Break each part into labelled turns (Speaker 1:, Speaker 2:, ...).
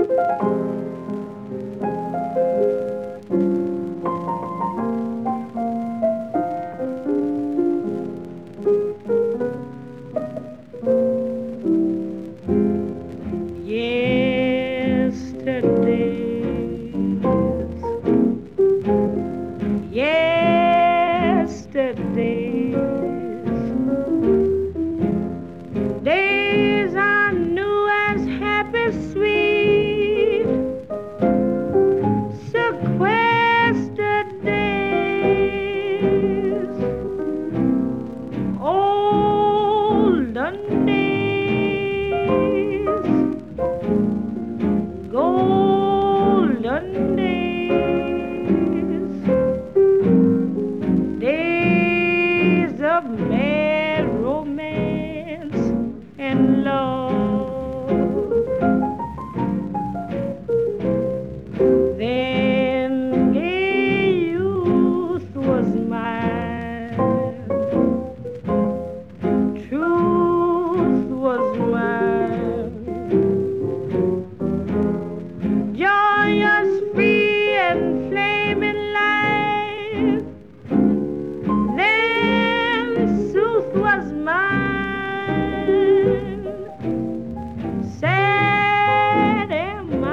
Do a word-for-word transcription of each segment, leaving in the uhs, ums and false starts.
Speaker 1: Yesterdays, days I knew as happy, sweet, sequestered days, olden days, golden days, days of mad romance and love. Then gay youth was mine, truth was mine, joyous, free, and flaming life. Then sooth was mine, sad am I,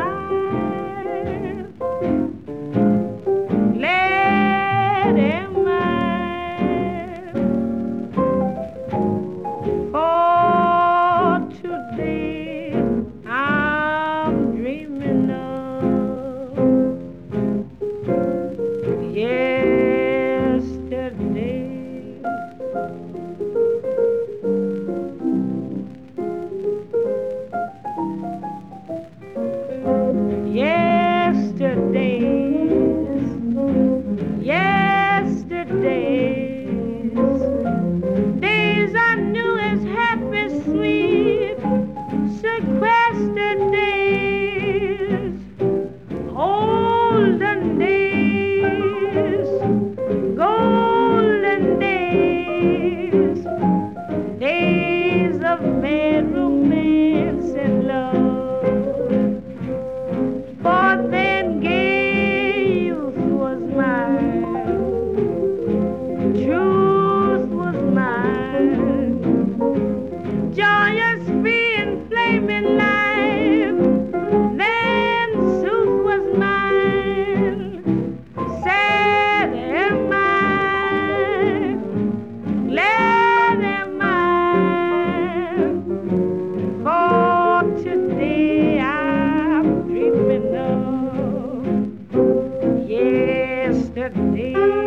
Speaker 1: glad am I, for today I'm dreaming of yesterday. Yesterdays, yesterdays, days I knew as happy, sweet, sequestered days, olden days, golden days, days of mad romance and love. For then gay youth was mine, truth was mine, joyous, free, and flaming life. Then sooth was mine, sad am I, glad am I, for today I'm dreaming of yesterday.